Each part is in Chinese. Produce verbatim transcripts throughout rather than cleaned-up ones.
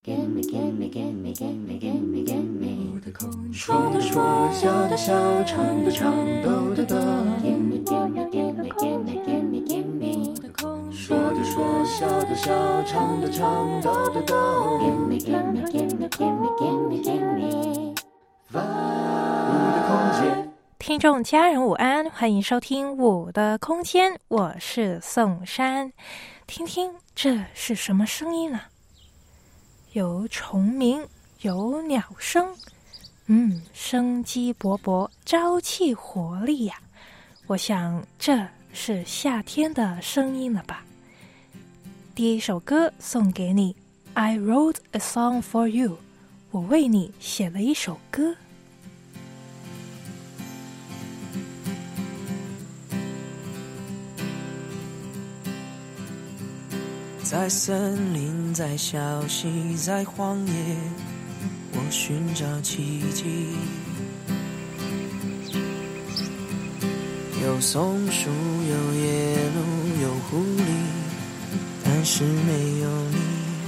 说的说，笑的笑，唱的唱，抖的抖。说的说，笑的笑，唱的唱，抖的抖。我的空间。 听众家人午安，欢迎收听我的空间，我是宋珊。听听这是什么声音呢？有虫鸣，有鸟声，嗯，生机勃勃，朝气活力呀、啊！我想这是夏天的声音了吧。第一首歌送给你 I wrote a song for you， 我为你写了一首歌。 在森林，在小溪，在荒野，我寻找奇迹。有松树，有野鹿，有狐狸，但是没有你。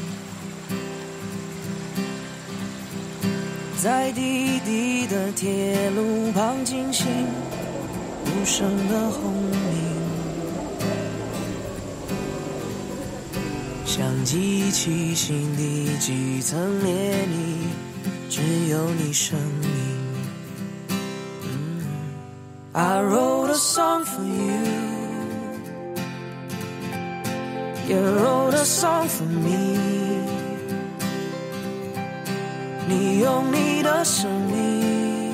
在低低的铁路旁惊醒无声的轰鸣，像机器心底几层涟漪，只有你声音。嗯、I wrote a song for you, you wrote a song for me。 你用你的生命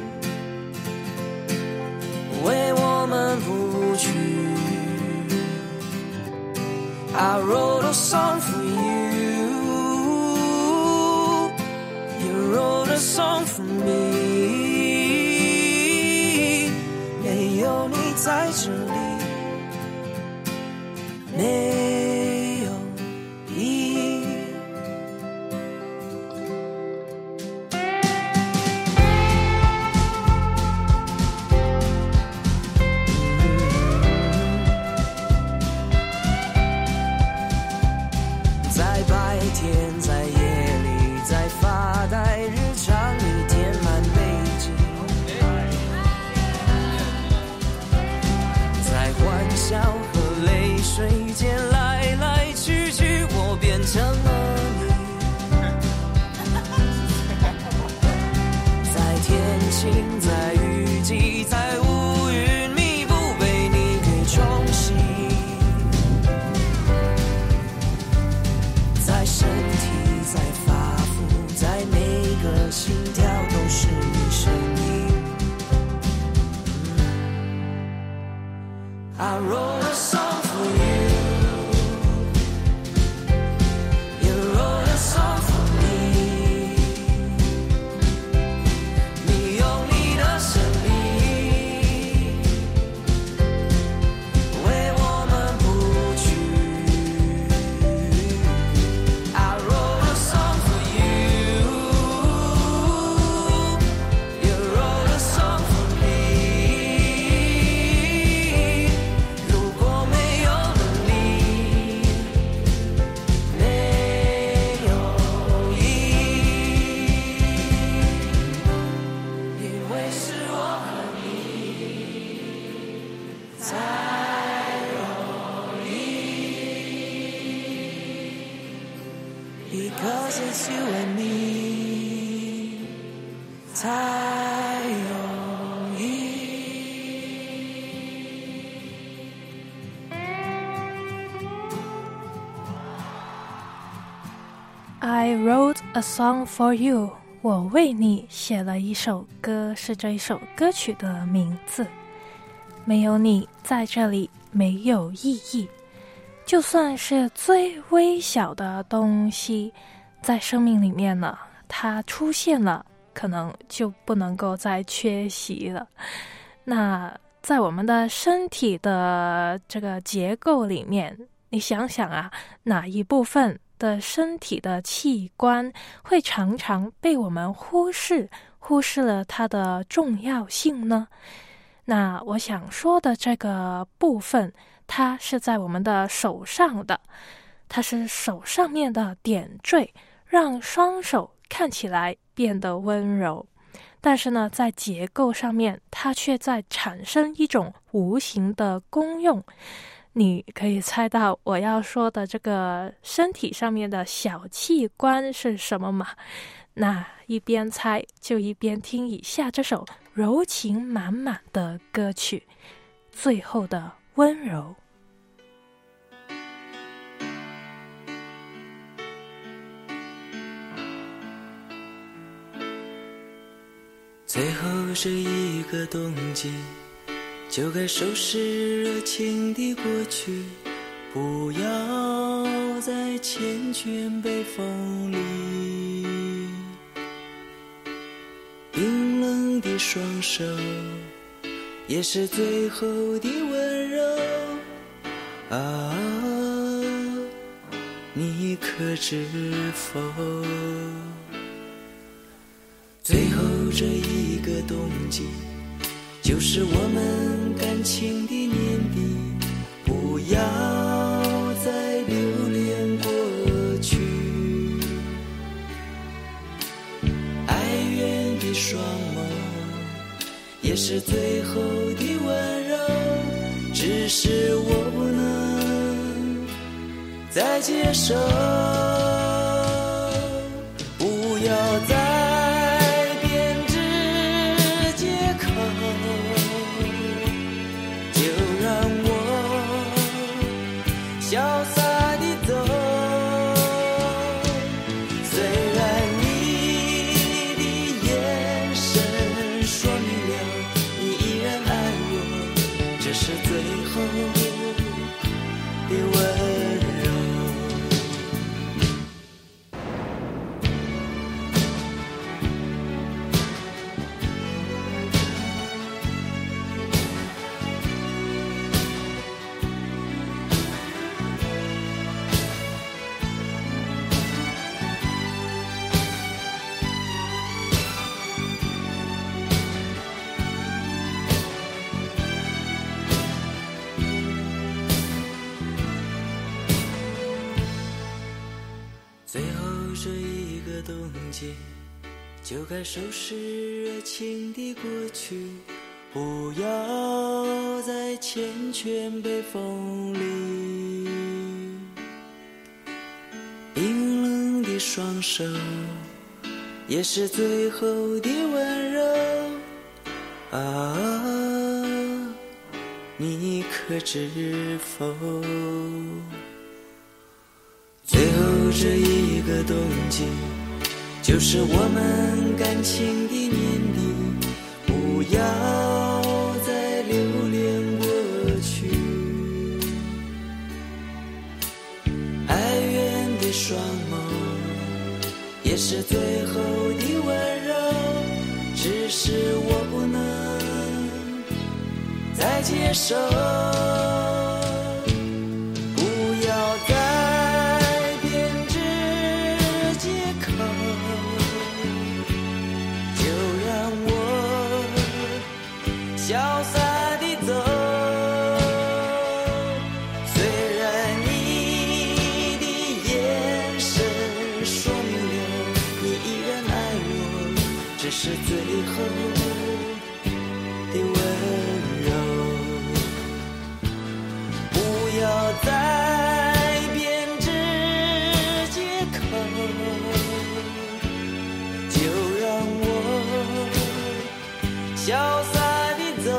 为我们谱曲。I wrote a song for you, you wrote a song for me。 没有你在这里，没有意义。天在夜里，在发呆，日常里填满背景，在欢笑和泪水间来来去去，我变成了你。在天晴，在雨季，在乌云密布，被你给冲洗。在身体，在发肤，在每个心跳都是你声音。I wrote a song for you, you wrote a song for me。 你用你的生命为我们谱曲。Because it's you and me， 才容易。 I wrote a song for you， 我为你写了一首歌，是这一首歌曲的名字。没有你在这里，没有意义。就算是最微小的东西，在生命里面呢，它出现了，可能就不能够再缺席了。那在我们的身体的这个结构里面，你想想啊，哪一部分的身体的器官会常常被我们忽视，忽视了它的重要性呢？那我想说的这个部分，它是在我们的手上的，它是手上面的点缀。 让双手看起来变得温柔，但是呢，在结构上面，它却在产生一种无形的功用。你可以猜到我要说的这个身体上面的小器官是什么吗？那一边猜就一边听以下这首柔情满满的歌曲《最后的温柔》。 最后这一个冬季，就该收拾热情的过去，不要再缱绻北风里。冰冷的双手，也是最后的温柔啊，你可知否？最后这一个冬季，就是我们感情的年底，不要再留恋过去。哀怨的双眸，也是最后的温柔，只是我不能再接受。不要再潇洒地走，虽然你的眼神说明了你依然爱我，这是最后的温柔。最后这一个冬季，就该收拾热情的过去，不要再缱绻北风里。冰冷的双手，也是最后的温柔啊，你可知否？最后这一个冬季，就是我们感情的年底，不要再留恋过去。哀怨的双眸，也是最后的温柔，只是我不能再接受。不要再潇洒地走，虽然你的眼神说明了你依然爱我，这是最后的温柔。不要再编织借口，就让我潇洒走，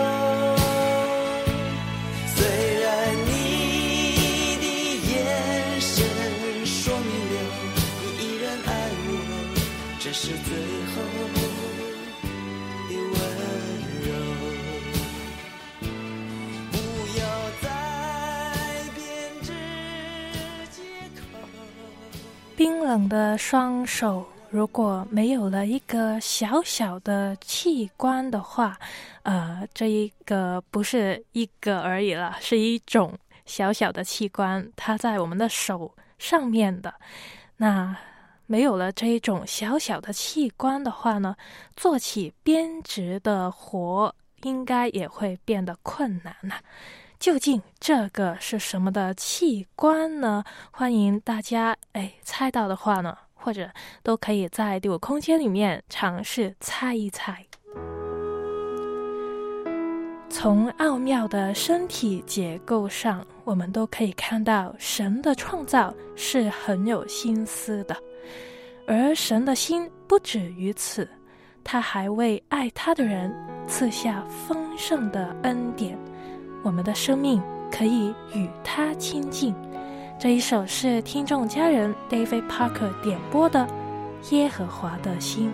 虽然你的眼神说明了你依然爱我，这是最后的温柔。不要再编织借口。 冰冷的双手，如果没有了一个小小的器官的话，呃，这一个不是一个而已了，是一种小小的器官，它在我们的手上面的。那没有了这一种小小的器官的话呢，做起编织的活应该也会变得困难呐、啊。究竟这个是什么的器官呢？欢迎大家哎猜到的话呢， 或者都可以在第五空间里面尝试猜一猜。从奥妙的身体结构上，我们都可以看到神的创造是很有心思的，而神的心不止于此，他还为爱他的人赐下丰盛的恩典，我们的生命可以与他亲近。这一首是听众家人 David Parker 点播的《耶和华的心》。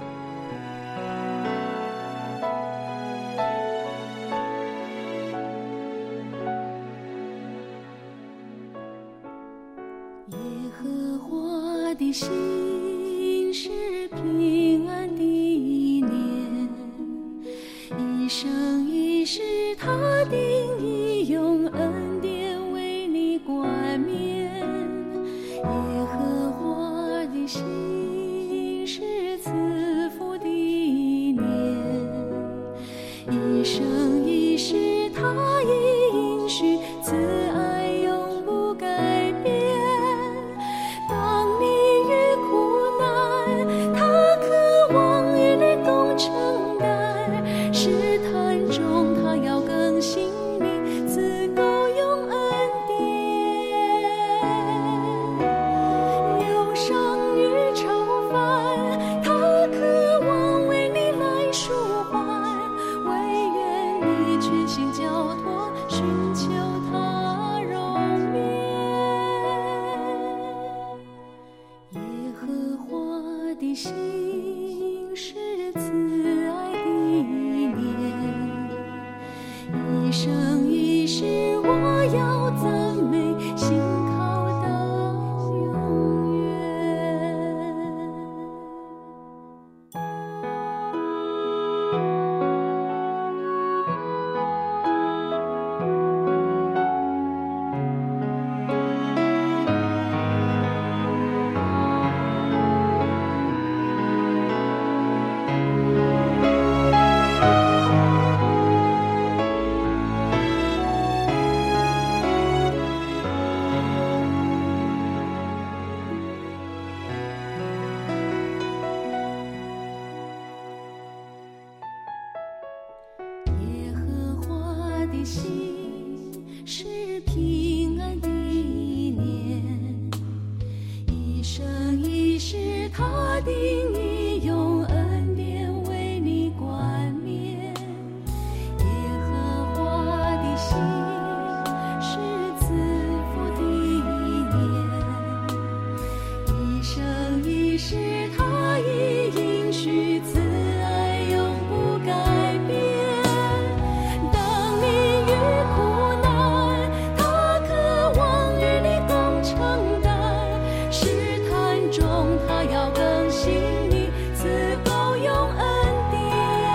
耶和华的心是平安的念，一生一世他定义用恩典为你冠冕。耶和华的心是慈父的念，一生一世他应许慈爱永不改变。当你遇苦难，他渴望与你共承担，试探中他要更新你，赐够用恩典。忧伤与愁烦，他渴望为你来舒缓，唯愿你全心交托，寻求他容面。耶和华的心是慈爱的念，一生一世我要赞美，信靠到永远。耶和华的心是平安的念，一生一世他定义用恩典为你冠冕。耶和华的心是慈父的念，一生一世他已应许慈爱永不改变。当你遇苦难，他渴望与你共承担，试探中他要更新你，赐够用恩典。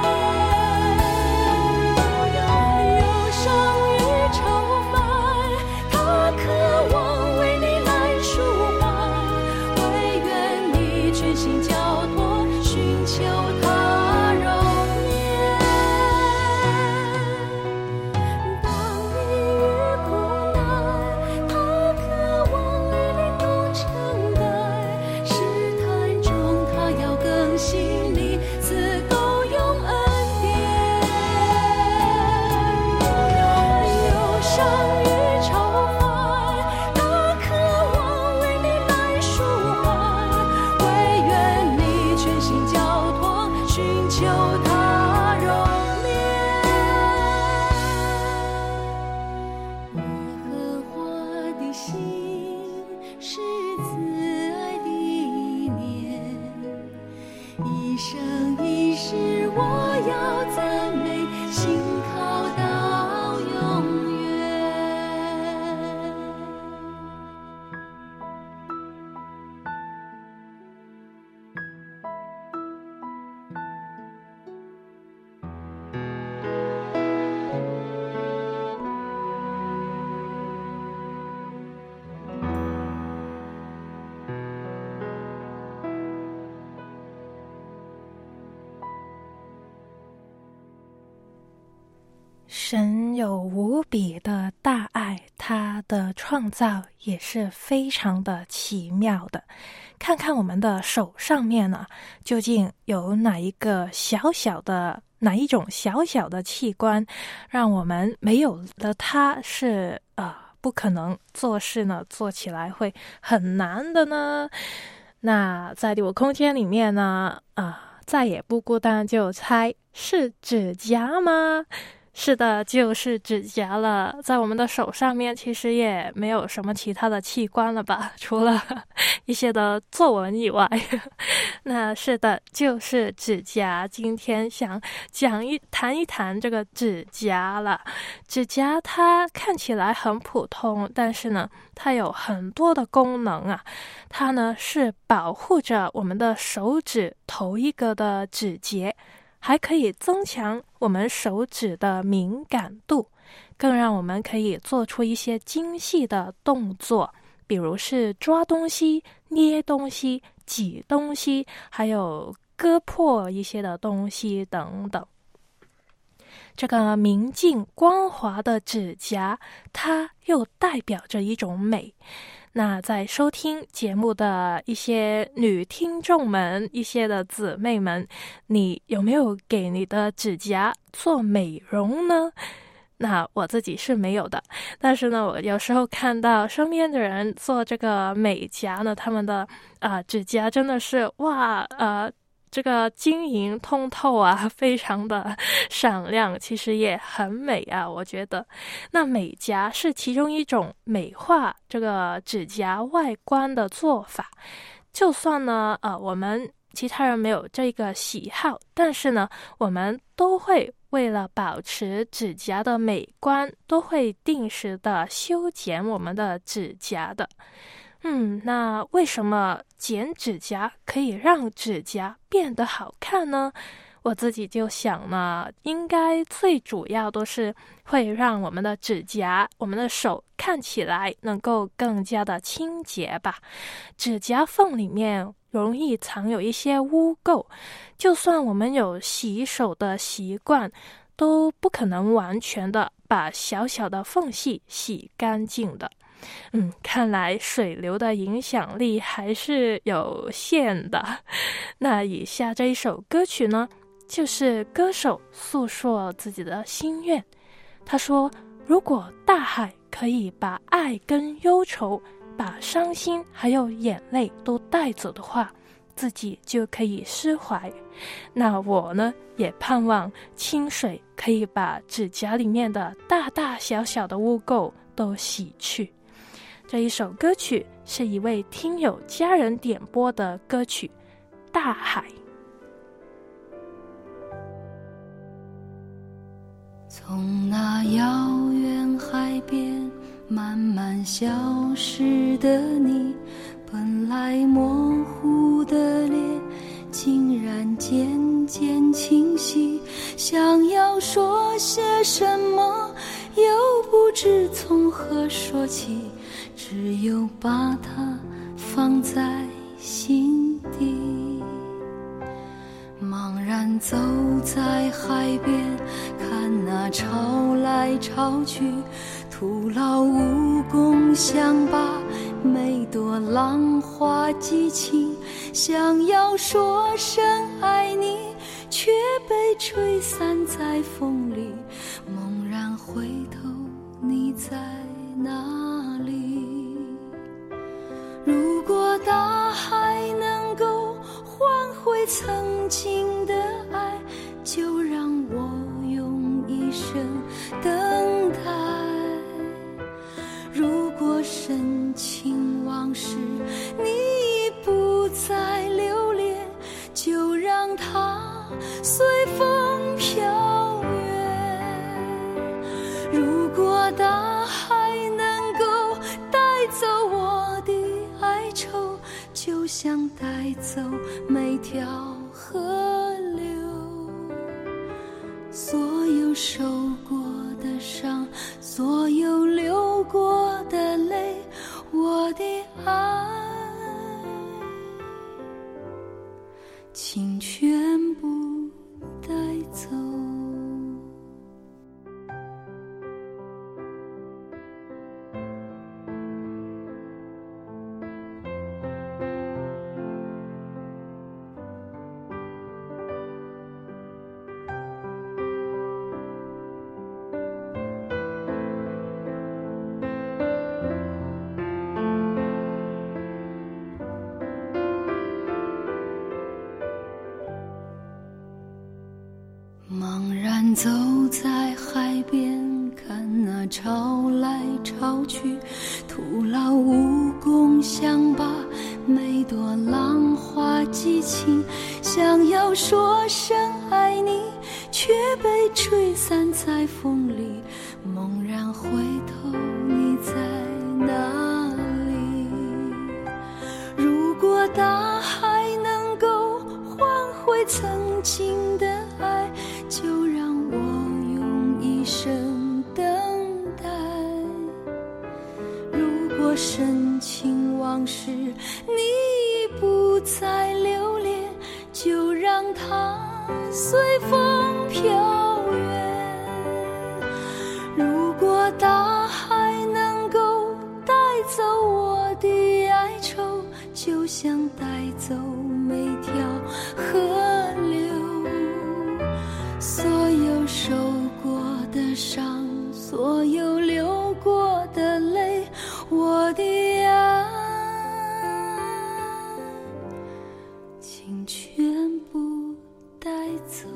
忧伤与愁烦，他渴望为你来舒缓，唯愿你全心交托，寻求他容面。当你遇苦难，他渴望与你共承担，试探中他要更新你，赐够用恩典。忧伤与愁烦，他渴望为你来舒缓，唯愿你全心交托，寻求他容面。耶和华的心是慈爱的念，一生一世我要赞美，信靠到永远。 神有无比的大爱， 它的创造也是非常的奇妙的。看看我们的手上面呢，究竟有哪一个小小的哪一种小小的器官，让我们没有了它是呃不可能做事呢，做起来会很难的呢？那在第五空间里面呢，啊、呃，再也不孤单，就猜是指甲吗？是的，就是指甲了。在我们的手上面其实也没有什么其他的器官了吧，除了一些的皱纹以外。那是的，就是指甲。今天想讲一谈一谈这个指甲了。指甲它看起来很普通，但是呢它有很多的功能啊。它呢是保护着我们的手指头一个的指节，还可以增强我们手指的敏感度，更让我们可以做出一些精细的动作，比如是抓东西、捏东西、挤东西，还有割破一些的东西等等。这个明净光滑的指甲，它又代表着一种美。那在收听节目的一些女听众们，一些的姊妹们，你有没有给你的指甲做美容呢？那我自己是没有的，但是呢，我有时候看到身边的人做这个美甲呢，他们的啊、呃、指甲真的是哇呃。这个晶莹通透啊，非常的闪亮，其实也很美啊，我觉得。那美甲是其中一种美化这个指甲外观的做法。就算呢，呃，我们其他人没有这个喜好，但是呢，我们都会为了保持指甲的美观，都会定时的修剪我们的指甲的。嗯，那为什么剪指甲可以让指甲变得好看呢？我自己就想呢，应该最主要都是会让我们的指甲、我们的手看起来能够更加的清洁吧。指甲缝里面容易藏有一些污垢，就算我们有洗手的习惯，都不可能完全的把小小的缝隙洗干净的。嗯，看来水流的影响力还是有限的。那以下这一首歌曲呢，就是歌手诉说自己的心愿。他说，如果大海可以把爱跟忧愁，把伤心还有眼泪都带走的话，自己就可以释怀。那我呢，也盼望清水可以把指甲里面的大大小小的污垢都洗去。这一首歌曲是一位听友家人点播的歌曲《大海》。 从那遥远海边慢慢消失的你，本来模糊的脸竟然渐渐清晰，想要说些什么又不知从何说起，只有把它放在心底。茫然走在海边，看那潮来潮去，徒劳无功，想把每朵浪花激起，想要说声爱你，却被吹散在风里。猛然回头，你在哪里？如果大海能够换回曾经的爱，就让我用一生等待。如果深情往事你已不再留恋，就让它随风飘远。如果大海能够带走我的哀愁，就像带走每条河流。所有受过的伤，所有流过的泪，我的爱请全部带走。 走在海边，看那潮来潮去，徒劳无功，想把每朵浪花记清，想要说声爱你，却被吹散在风里。猛然回头，你在哪里？如果大海能够换回曾经的爱，就让我用一生等待。如果深情往事你已不再留恋，就让它随风飘远。如果大海能够带走我的哀愁，就像带走每条河流。所有受过的伤，所有流过的泪，我的爱请全部带走。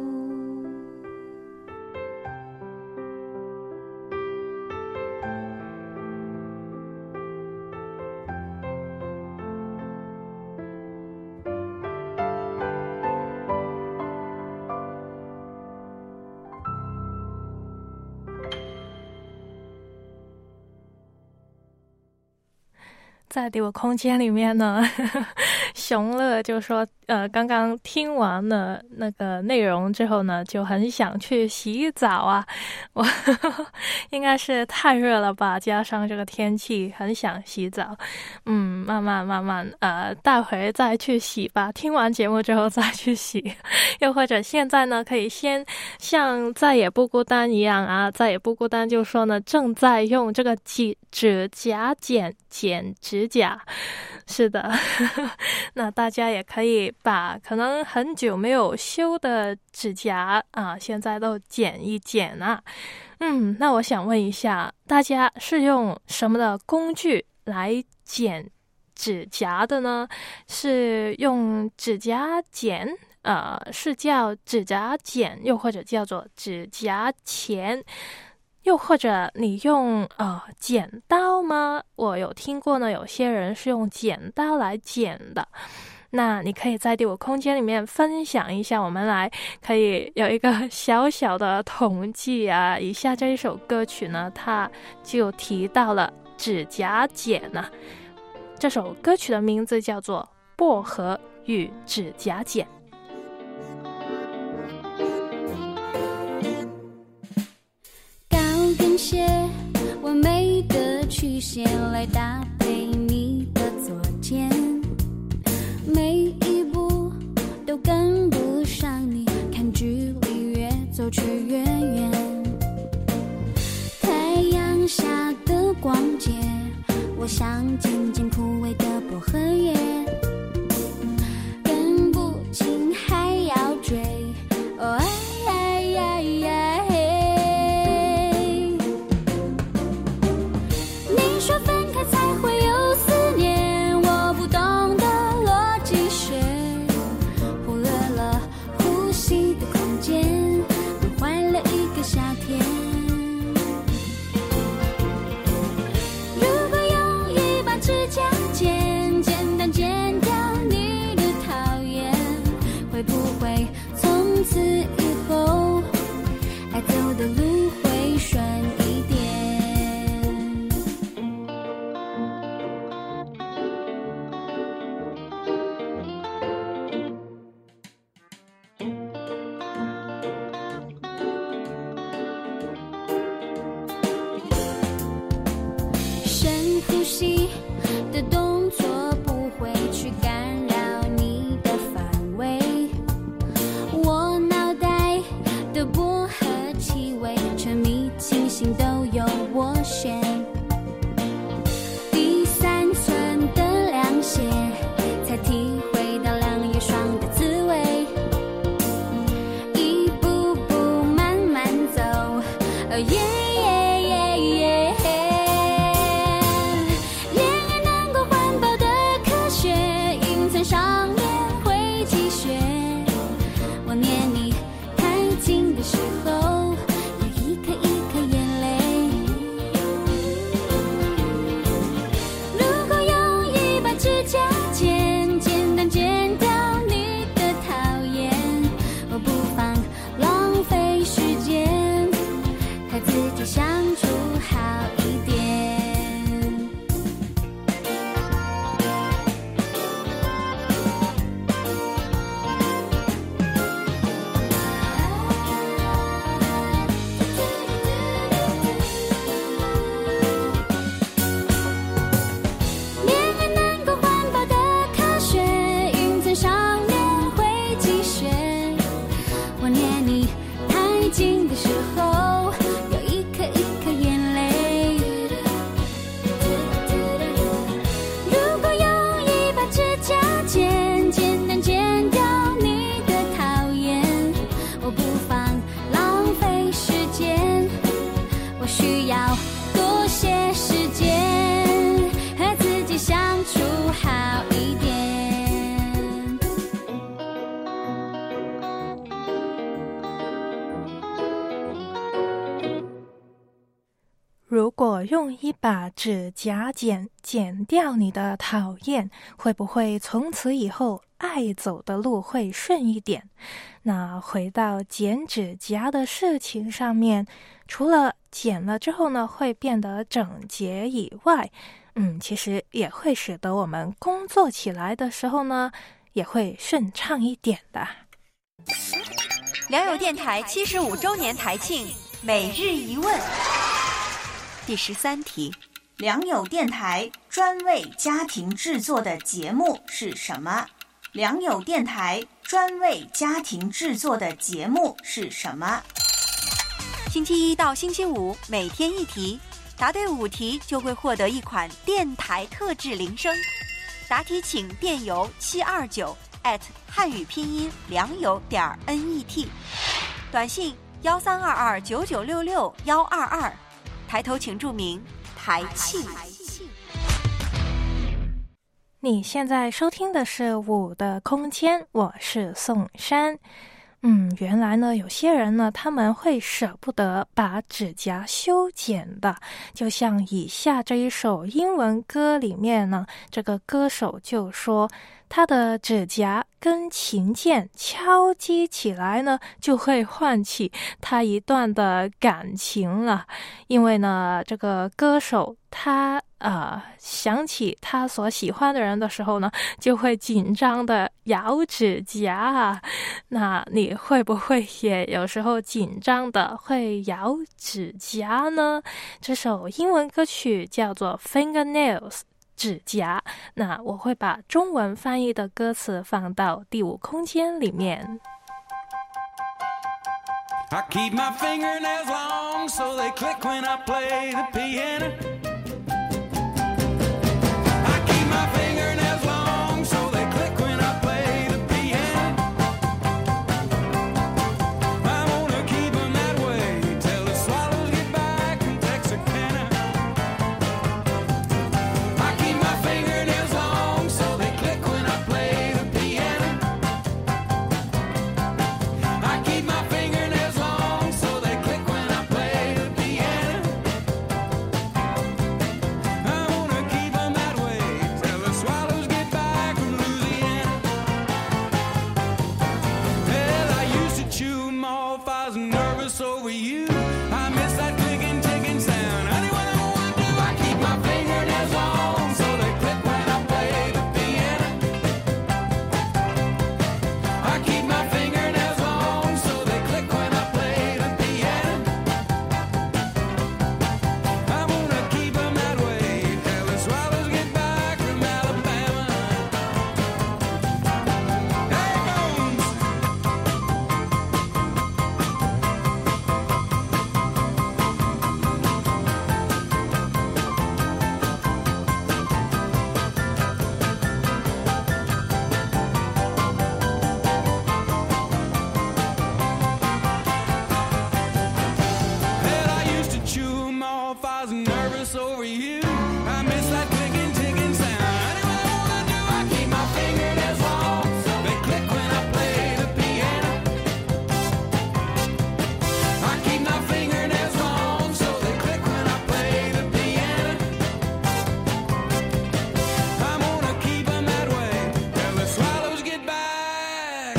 在第五空间里面呢，熊乐就说呃，刚刚听完了那个内容之后呢，就很想去洗澡啊。我呵呵应该是太热了吧，加上这个天气，很想洗澡。嗯，慢慢慢慢呃，待会再去洗吧，听完节目之后再去洗。又或者现在呢，可以先像再也不孤单一样啊，再也不孤单就说呢，正在用这个指指甲剪剪指甲。是的，呵呵，那大家也可以把可能很久没有修的指甲啊，现在都剪一剪啊。嗯，那我想问一下，大家是用什么的工具来剪指甲的呢？是用指甲剪，呃，是叫指甲剪，又或者叫做指甲钳？又或者你用呃剪刀吗？我有听过呢，有些人是用剪刀来剪的。那你可以在第五空间里面分享一下，我们来可以有一个小小的统计啊。以下这一首歌曲呢，它就提到了指甲剪啊。这首歌曲的名字叫做《薄荷与指甲剪》。 鞋完美的曲线来搭配你的左肩，每一步都跟不上你，看距离越走却越远。太阳下的光街，我像渐渐枯萎的薄荷叶，跟不进还要追。哦哎呀呀呀！说分开才会有思念，我不懂的逻辑学，忽略了呼吸的空间，弄坏了一个夏天。如果用一把指甲剪，简单剪掉你的讨厌，会不会从此以后爱走的路会顺一点？呼吸的动作不会去干扰你的范围，我脑袋的薄荷气味，沉迷清醒都由我选。第三寸的凉鞋，才体会到两叶霜的滋味，一步步慢慢走，哦耶。上面会积雪，我念你太近的时候如果用一把指甲剪剪掉你的讨厌，会不会从此以后爱走的路会顺一点？那回到剪指甲的事情上面，除了剪了之后呢会变得整洁以外，嗯，其实也会使得我们工作起来的时候呢也会顺畅一点的。 良友电台七十五周年台庆每日一问，第十三题， 良友电台专为家庭制作的节目是什么？良友电台专为家庭制作的节目是什么？ 星期一到星期五每天一题，答对五题就会获得一款电台特制铃声。答题请电邮七二九 at 汉语拼音良友点 net， 短信幺三二二九九六六幺二二，抬头请注明台庆。 你现在收听的是五的空间，我是宋珊。嗯，原来呢，有些人呢，他们会舍不得把指甲修剪的，就像以下这一首英文歌里面呢，这个歌手就说，他的指甲跟琴键敲击起来呢，就会唤起他一段的感情了。因为呢，这个歌手他呃想起他所喜欢的人的时候呢，就会紧张的咬指甲啊。那你会不会也有时候紧张的会咬指甲呢？这首英文歌曲叫做 Fingernails，指甲。那我会把中文翻译的歌词放到第五空间里面。 I keep my fingernails long so they click when I play the piano. I keep my fingernails long so they click when I play the piano. I wanna keep them that way till the swallows get back from Texarkana. I keep my fingernails long so they click when I play the piano. I keep my fingernails long so they click when I play the piano. I wanna keep them that way till the swallows get back from Louisiana. Well, I used to chew them off, I was nervous over you. I miss that clicking, ticking sound. Honey, what I wanna do, I keep my fingernails long so they click when I play the piano. I keep my fingernails long so they click when I play the piano. I wanna keep them that way till the swallows get back from Alabama. There it goes. Well, I used to chew them off, I was nervous over you. I miss that clicking, ticking sound. Honey, what I wanna do, I keep my fingernails long so they click when I play the piano. I keep my fingernails long so they click when I play the piano. I'm gonna keep them that way till the swallows get back.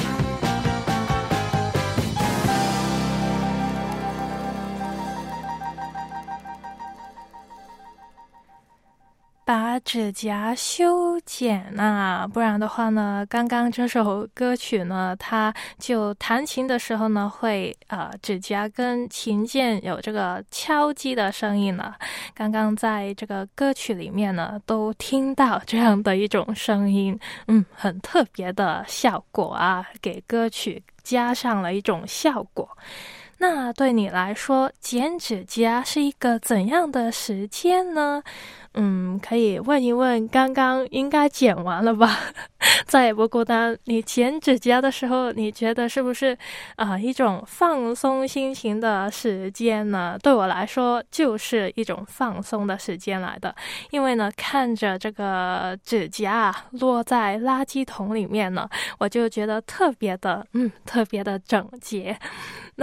把指甲修剪啊，不然的话呢，刚刚这首歌曲呢，它就弹琴的时候呢，会呃指甲跟琴键有这个敲击的声音呢。刚刚在这个歌曲里面呢，都听到这样的一种声音，嗯，很特别的效果啊，给歌曲加上了一种效果。那对你来说，剪指甲是一个怎样的时间呢？嗯，可以问一问，刚刚应该剪完了吧？再也不孤单。你剪指甲的时候，你觉得是不是啊、呃、一种放松心情的时间呢？对我来说，就是一种放松的时间来的。因为呢，看着这个指甲落在垃圾桶里面呢，我就觉得特别的，嗯，特别的整洁。那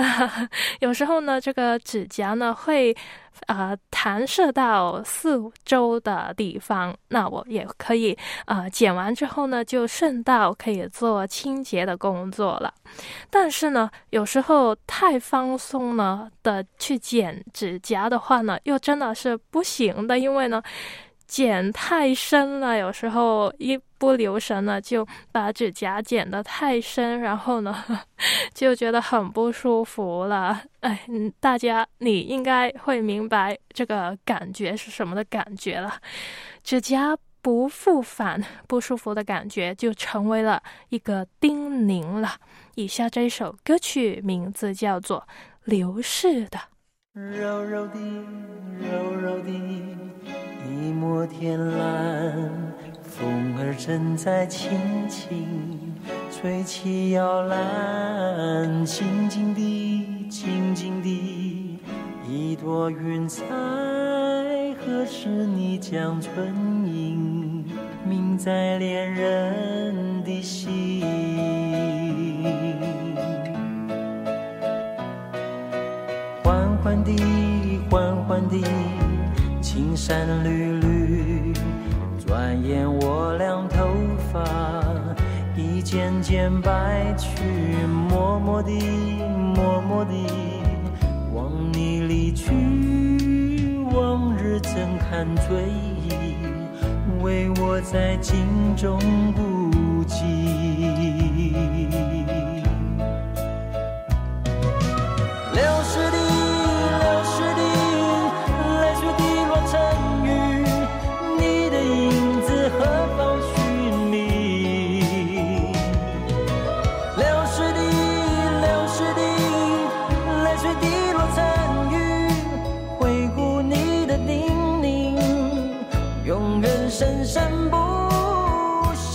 有时候呢，这个指甲呢会呃弹射到四周的地方，那我也可以呃剪完之后呢，就顺道可以做清洁的工作了。但是呢，有时候太放松呢的去剪指甲的话呢，又真的是不行的，因为呢剪太深了，有时候一不留神呢就把指甲剪得太深，然后呢就觉得很不舒服了。哎，大家你应该会明白这个感觉是什么的感觉了。指甲不复返，不舒服的感觉就成为了一个叮咛了。以下这首歌曲名字叫做《流逝的》。 柔柔的，柔柔的，一抹天蓝，风儿正在轻轻吹起摇篮，静静地，静静地，一朵云彩，何时你将春影铭在恋人的心？缓缓地，缓缓地，青山绿绿，转眼我俩头发一件件白去，默默地，默默地，望你离去，往日怎堪追忆，为我在镜中孤寂。流逝的，流逝的，泪水滴落成雨，你的影子何方寻觅？流逝的，流逝的，泪水滴落成雨，回顾你的叮咛，永远深深不息。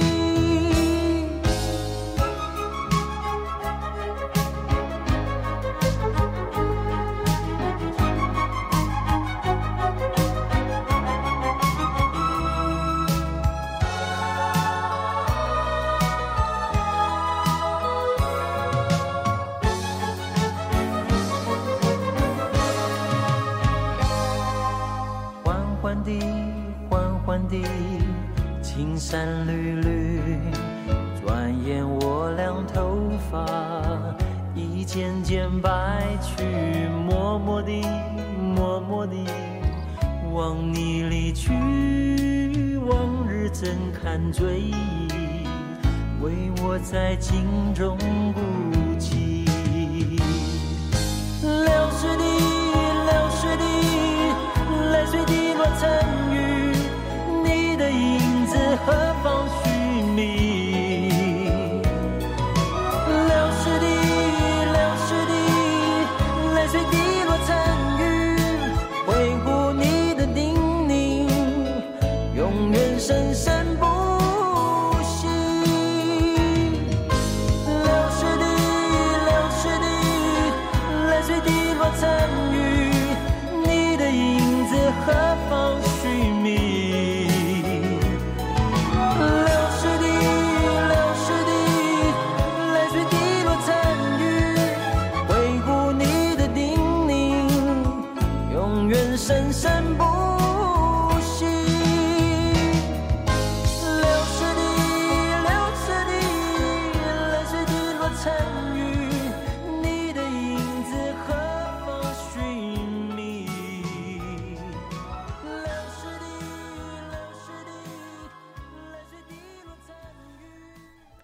青山绿绿，转眼我俩头发一件件白去，默默地，默默地，望你离去，往日怎堪追忆，为我在镜中孤寂。流逝的，流逝的，泪水滴落成雨，你的影子何方寻觅？流逝的，流逝的，泪水滴落成雨，回顾你的叮咛，永远深深不息。流逝的，流逝的，泪水滴落成雨，你的影子何方寻觅？深深不息。流逝的，流逝的，泪水滴落成雨，你的影子何方寻觅？流逝的，流逝的，泪水滴落成雨。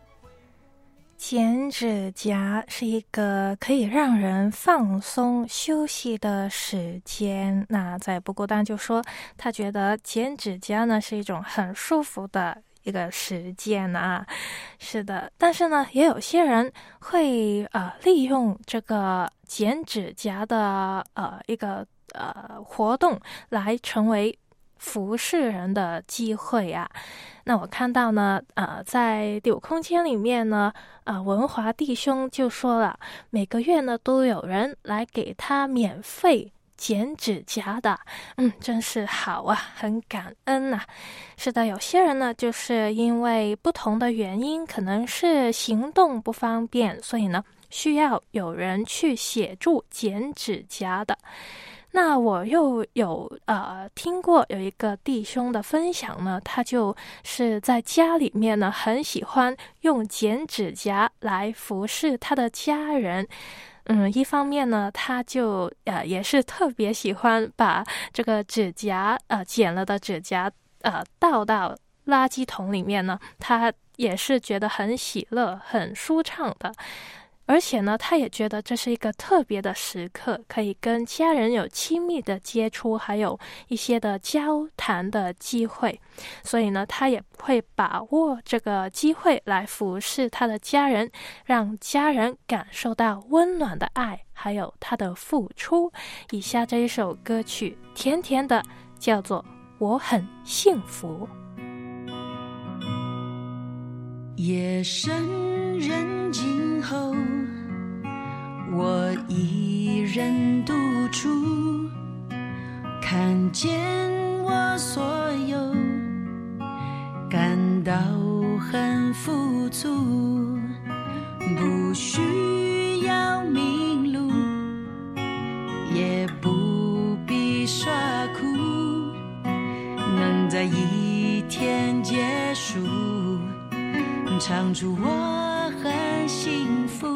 剪指甲是一个可以让人放松休息的时间。那在不孤单就说他觉得剪指甲呢是一种很舒服的一个时间啊。是的，但是呢也有些人会呃利用这个剪指甲的呃一个呃活动来成为服侍人的机会啊。那我看到呢呃在第五空间里面呢呃文华弟兄就说了，每个月呢都有人来给他免费剪指甲的。嗯，真是好啊，很感恩啊。是的，有些人呢就是因为不同的原因，可能是行动不方便，所以呢需要有人去协助剪指甲的。那我又有呃听过有一个弟兄的分享呢，他就是在家里面呢很喜欢用剪指甲来服侍他的家人。嗯，一方面呢，他就呃也是特别喜欢把这个指甲呃剪了的指甲呃倒到垃圾桶里面呢，他也是觉得很喜乐、很舒畅的。而且呢，他也觉得这是一个特别的时刻，可以跟家人有亲密的接触，还有一些的交谈的机会。所以呢，他也会把握这个机会来服侍他的家人，让家人感受到温暖的爱，还有他的付出。以下这一首歌曲甜甜的，叫做《我很幸福》。 夜深人静后，我一人独处，看见我所有，感到很富足，不需要迷路，也不必耍酷，能在一天结束，唱出我很幸福。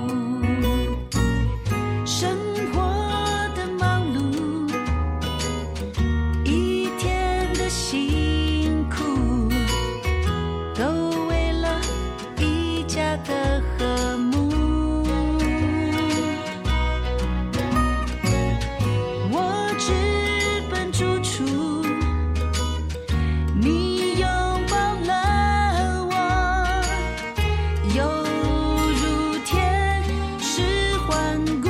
生活的忙碌，一天的辛苦，都为了一家的和睦。我直奔主处，你拥抱了我，犹如天使环顾。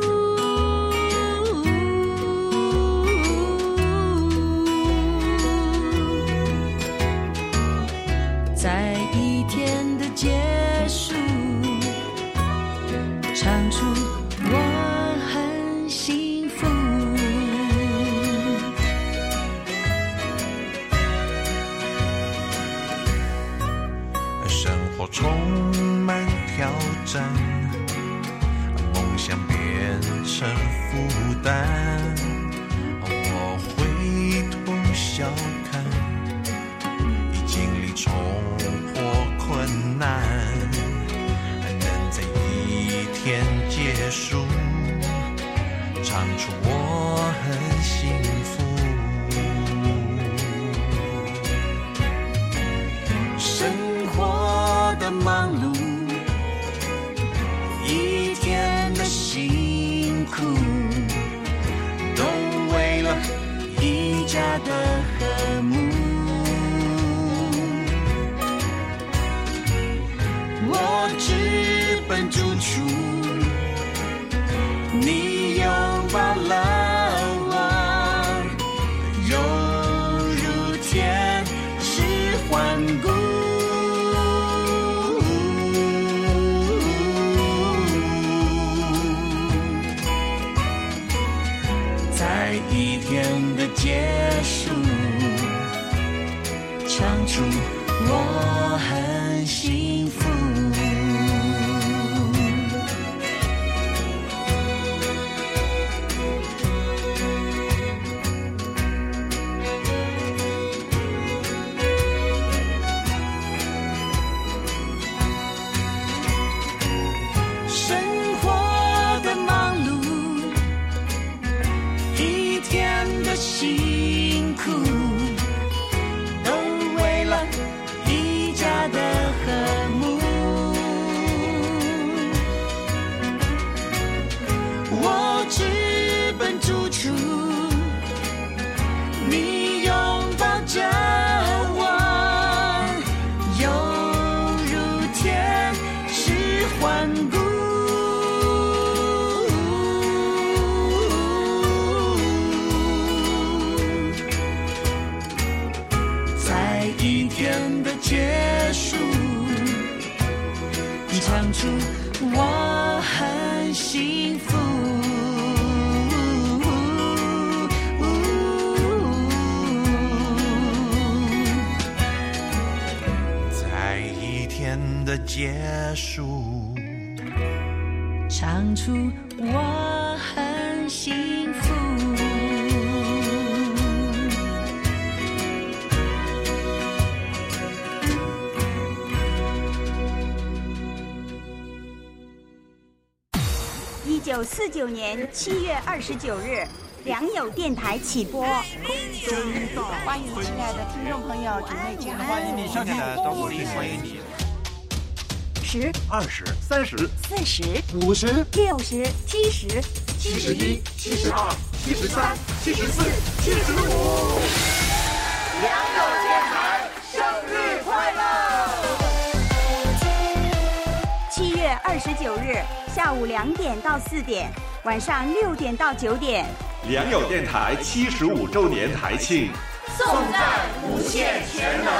在一天的结束，唱出我很幸福。 生活充满挑战，梦想变成负担，我会同笑看，已经历冲破困难，能在一天结束，唱出我很幸福。 生活的忙碌，一天的辛苦，都为了一家的和睦。我直奔主处，你拥抱了我，犹如天使环顾。在一天的结束，唱出我很幸福。生活的忙碌，一天的辛苦，都为了一家的和睦。我直奔主处，你拥抱着我，犹如天使环顾。在一天的结束，唱出我很幸福。 在一天的结束， 唱出我很幸福。 一九四九年七月二十九日，良友电台起播。欢迎亲爱的听众朋友、姊妹姐妹， 欢迎你收听的都是欢迎你。 十、 二十、三十、 四十、 五十、 六十、七十、 七十一、七十二、七十三、七十四、七十五。良友电台生日快乐！ 七月二十九日下午两点到四点，晚上六点到九点， 良友电台七十五周年台庆， 颂赞无限全能。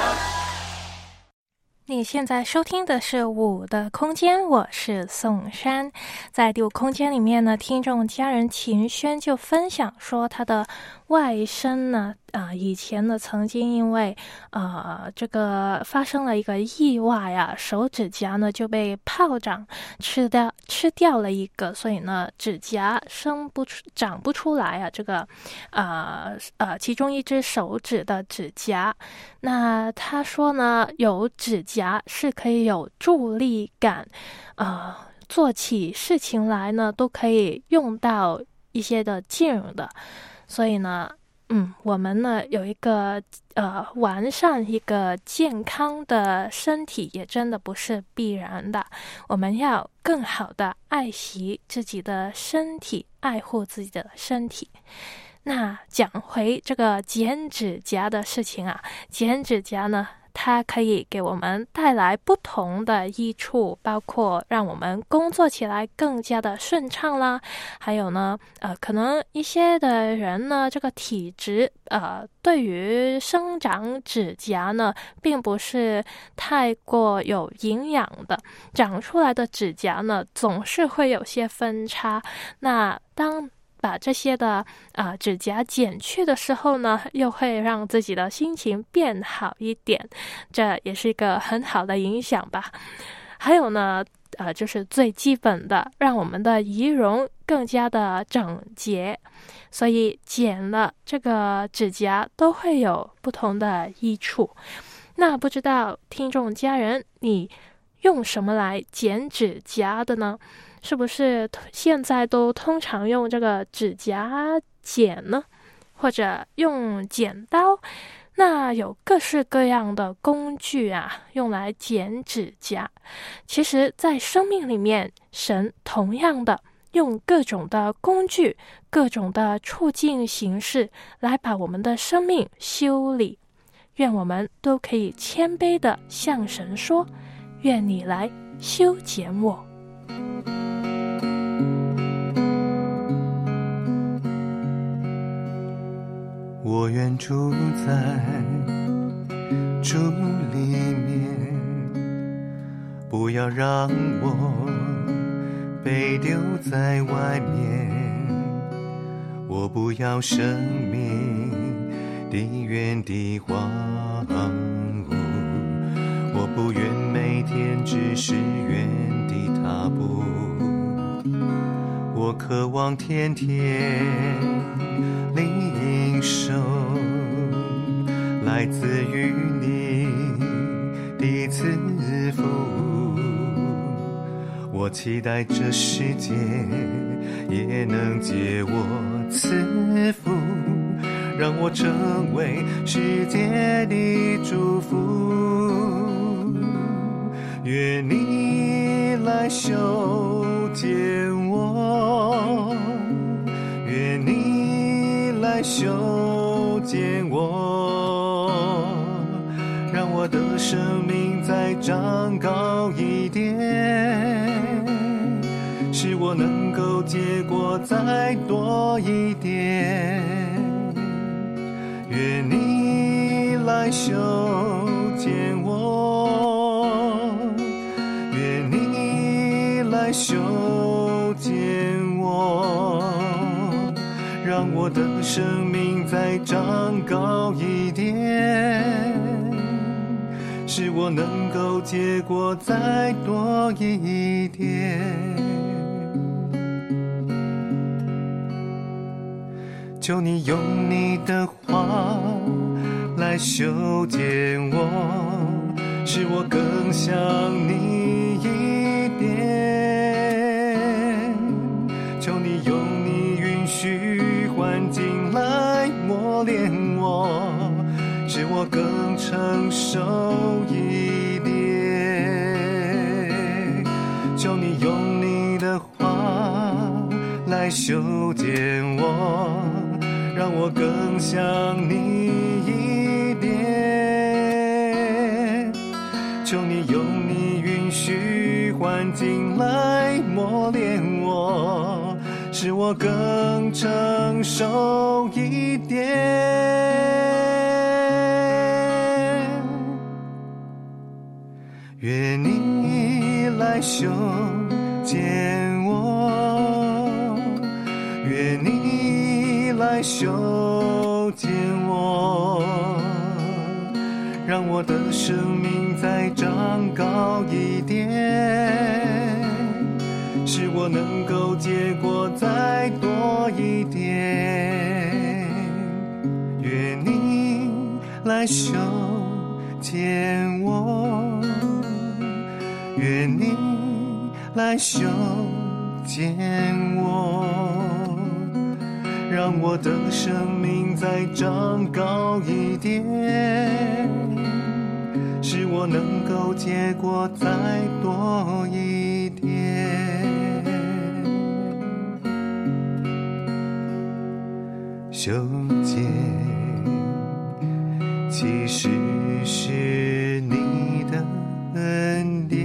你现在收听的是五的空间，我是宋珊。在第五空间里面呢，听众家人秦轩就分享说，他的外甥呢，啊、呃，以前呢曾经因为呃这个发生了一个意外啊，手指甲呢就被炮仗吃掉吃掉了一个，所以呢指甲生不出长不出来啊，这个呃呃其中一只手指的指甲。那他说呢，有指甲是可以有助力感，呃做起事情来呢都可以用到一些的劲儿的。所以呢，嗯，我们呢有一个呃完善一个健康的身体，也真的不是必然的。我们要更好的爱惜自己的身体，爱护自己的身体。那讲回这个剪指甲的事情啊，剪指甲呢，它可以给我们带来不同的益处，包括让我们工作起来更加的顺畅啦，还有呢，呃，可能一些的人呢，这个体质，呃，对于生长指甲呢，并不是太过有营养的，长出来的指甲呢，总是会有些分叉。那当把这些的啊、呃、指甲剪去的时候呢，又会让自己的心情变好一点，这也是一个很好的影响吧。还有呢，呃，就是最基本的，让我们的仪容更加的整洁。所以剪了这个指甲都会有不同的益处。那不知道听众家人，你用什么来剪指甲的呢？是不是现在都通常用这个指甲剪呢？或者用剪刀？那有各式各样的工具啊，用来剪指甲。其实在生命里面，神同样的用各种的工具，各种的处境形式来把我们的生命修理。愿我们都可以谦卑的向神说，愿你来修剪我。 我愿住在主里面，不要让我被丢在外面。我不要生命的原地荒芜，我不愿每天只是原地踏步。我渴望天天领受来自于你的赐福，我期待这世界也能借我赐福，让我成为世界的祝福。愿你来修剪我，愿你来修剪我，让我的生命再长高一点，使我能够结果再多一点。愿你来修剪我，愿你来修剪我，让我的生命再长高一点，使我能够结果再多一点。 求你用你的话来修剪我，使我更像你一点。求你用你允许环境来磨练我，使我更成熟一点。求你用你的话来修剪我，让我更像你一点。求你用你允许环境来磨练我，使我更成熟一点。愿你来修剪我，愿你来修剪我，让我的生命再长高一点，使我能够结果再多一点。愿你来修剪我，愿你来修剪我，让我的生命再长高一点，使我能够结果再多一点。修剪其实是你的恩典，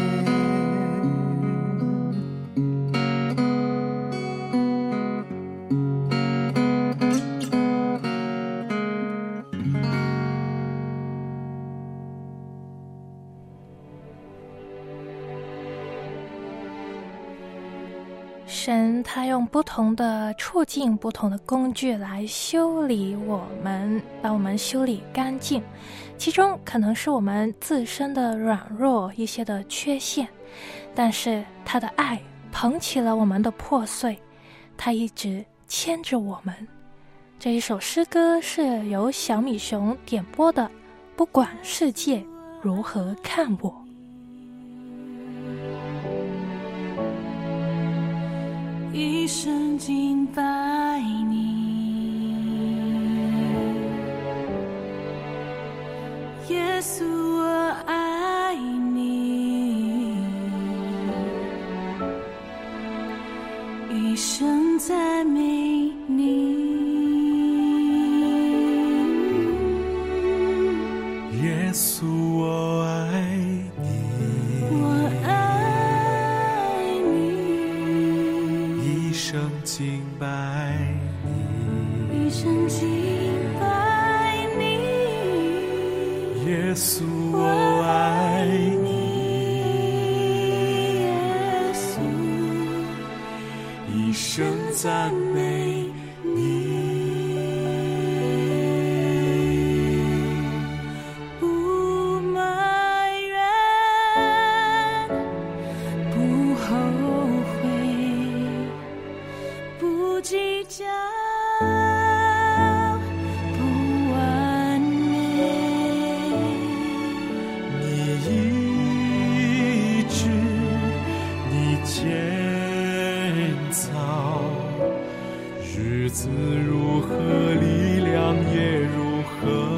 神他用不同的处境、不同的工具来修理我们，把我们修理干净。其中可能是我们自身的软弱，一些的缺陷，但是他的爱捧起了我们的破碎，他一直牵着我们。这一首诗歌是由小米熊点播的，不管世界如何看我。 一生敬拜你，耶稣我爱你，一生赞美你， 耶稣我爱你， 我爱一生敬拜你， 一生敬拜你， 耶稣我爱你， 耶稣一生赞美你。 不埋怨，不后悔，不计较，不完美。 你医治，你建造，日子如何，力量也如何。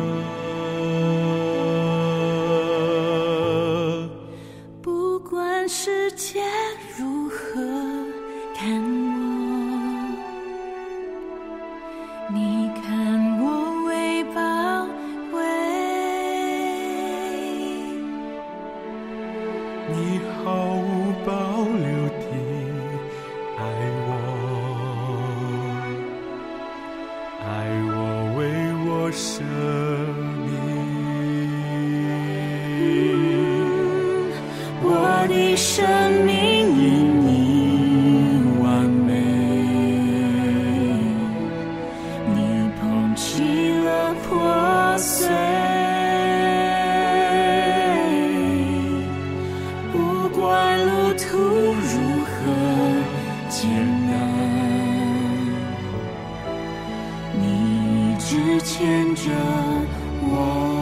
不管世界如何看我，你看我为宝贵， 你毫无保留地爱我，爱我为我生命。 我的生命因你完美，你捧起了破碎，不管路途如何艰难， 直牵着我。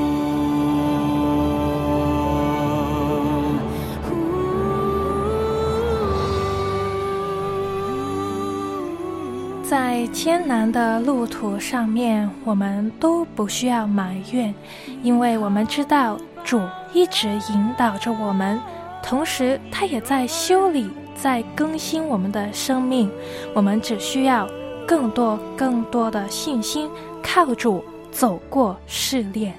在艰难的路途上面，我们都不需要埋怨，因为我们知道主一直引导着我们，同时他也在修理，在更新我们的生命。我们只需要更多更多的信心，靠主走过试炼。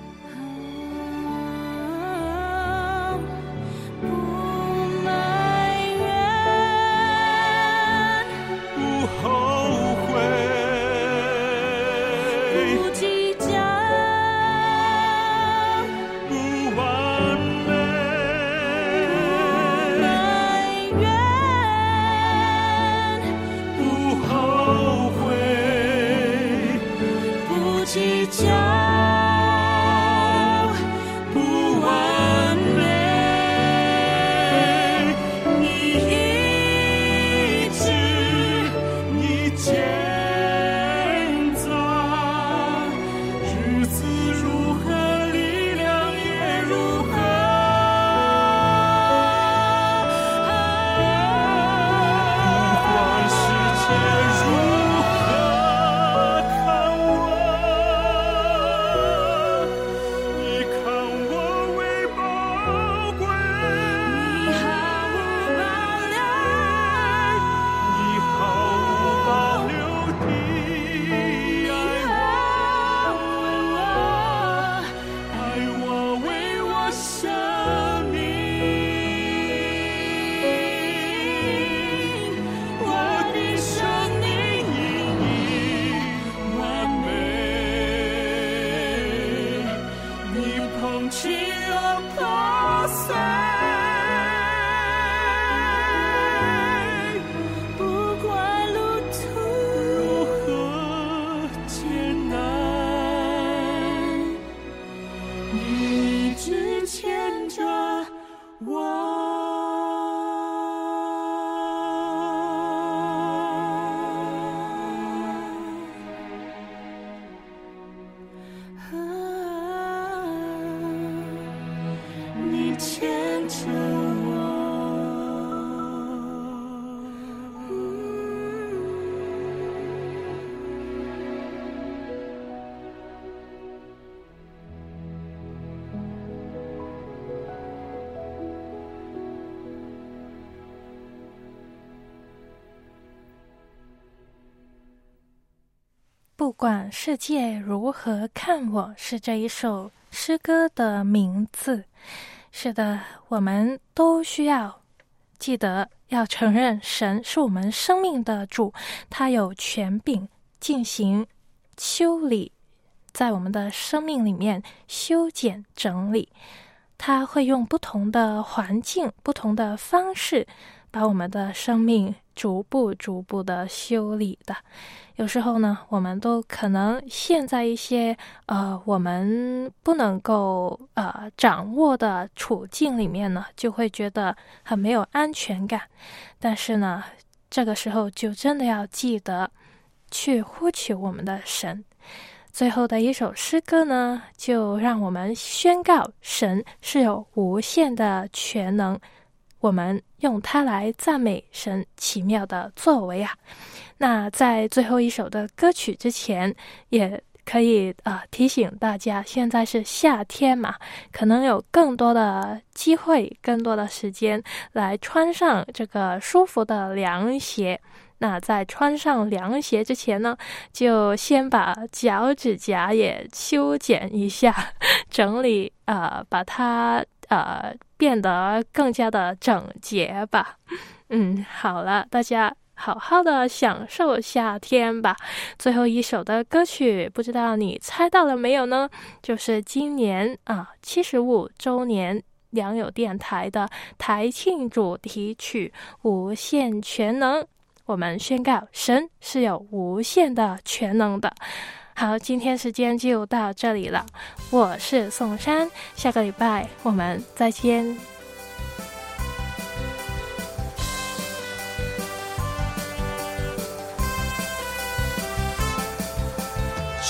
不管世界如何看我，是这一首诗歌的名字。是的，我们都需要记得要承认神是我们生命的主，他有权柄进行修理，在我们的生命里面修剪整理。他会用不同的环境、不同的方式把我们的生命逐步逐步的修理的。有时候呢，我们都可能陷在一些呃我们不能够呃掌握的处境里面呢，就会觉得很没有安全感。但是呢，这个时候就真的要记得去呼求我们的神。最后的一首诗歌呢，就让我们宣告神是有无限的全能，我们用它来赞美神奇妙的作为啊。那在最后一首的歌曲之前，也可以呃提醒大家，现在是夏天嘛，可能有更多的机会，更多的时间来穿上这个舒服的凉鞋。那在穿上凉鞋之前呢，就先把脚趾甲也修剪一下，整理呃把它呃变得更加的整洁吧。嗯，好了，大家好好的享受夏天吧。最后一首的歌曲，不知道你猜到了没有呢？就是今年啊七十五周年良友电台的台庆主题曲《无限全能》。我们宣告神是有无限的全能的。好，今天时间就到这里了，我是宋珊，下个礼拜我们再见。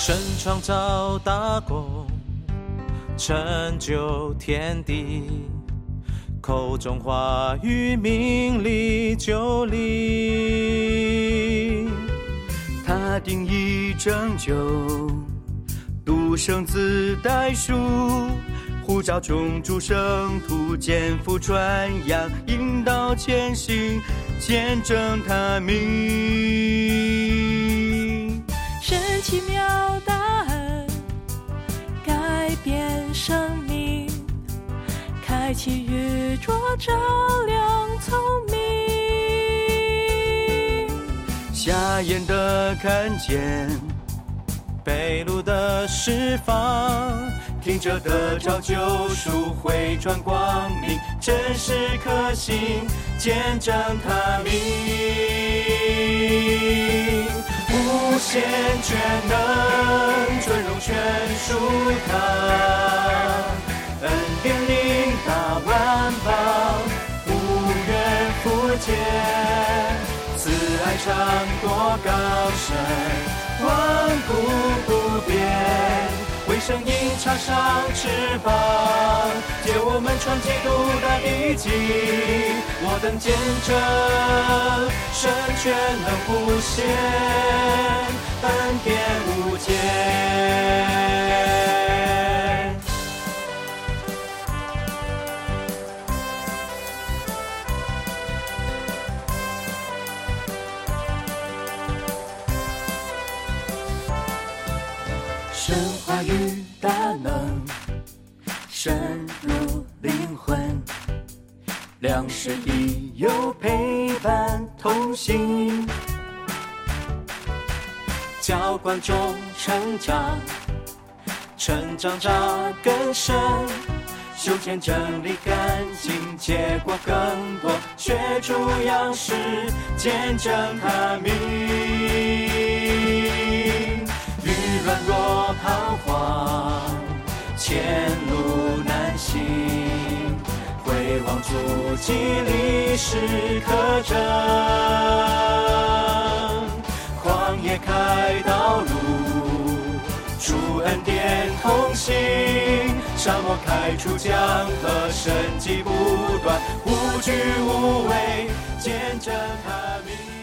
神创造大功，成就天地，口中话语命里就立。 他定义拯救，独生子代赎，呼召众诸圣徒，肩负传扬，引导前行，见证他名。 神奇妙大恩，改变生命，开启宇宙，照亮聪明。 瞎眼的看见， 被掳的释放， 听者得着救赎，回转光明，真实可信，见证他名。无限全能，尊荣全属他，恩典领大万邦，无缘复见，慈爱长过高深，万古不变，为声音插上翅膀，借我们传基督的笔记，我等见证神全能无限，恩典无间。神话语大能，深入灵魂，良师益友陪伴同行，教观众成长，成长扎根深，修建真理干净，结果更多，学主样式，见证他名。遇软弱彷徨，前路难行，回望足迹历史可证，旷野开道路，主恩典同行，沙漠开出江河，生机不断，无惧无畏，见证他名。